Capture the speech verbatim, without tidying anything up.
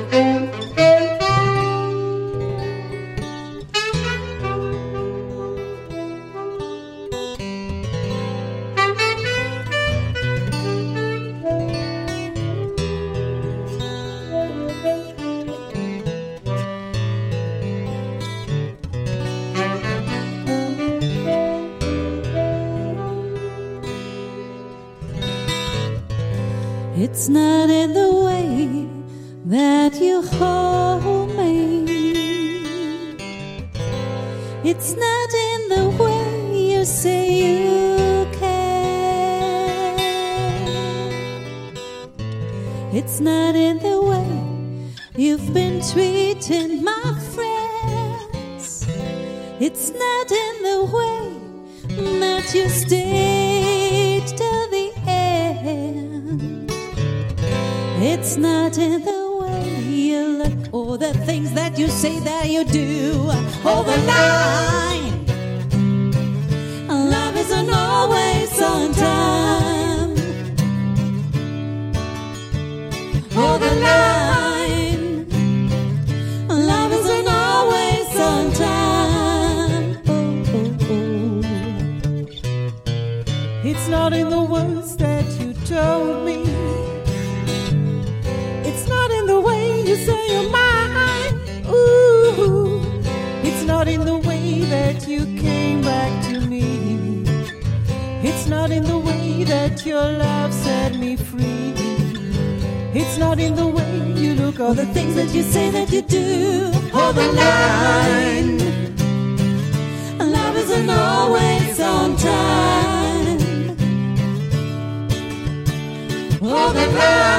It's not in the way that you hold me. It's not in the way you say you care. It's not in the way you've been treating my friends. It's not in the way that you stayed till the end. It's not in the way you look or the things that you say that you do. Hold the line. Love isn't always on time. Hold the line. Love isn't always on time. Oh, oh, oh. It's not in the words that you told me. It's not in the way you say you're mine. Ooh, it's not in the way that you came back to me. It's not in the way that your love set me free. It's not in the way you look or the things that you say that you do. Hold the line. Love isn't always on time. Hold the line.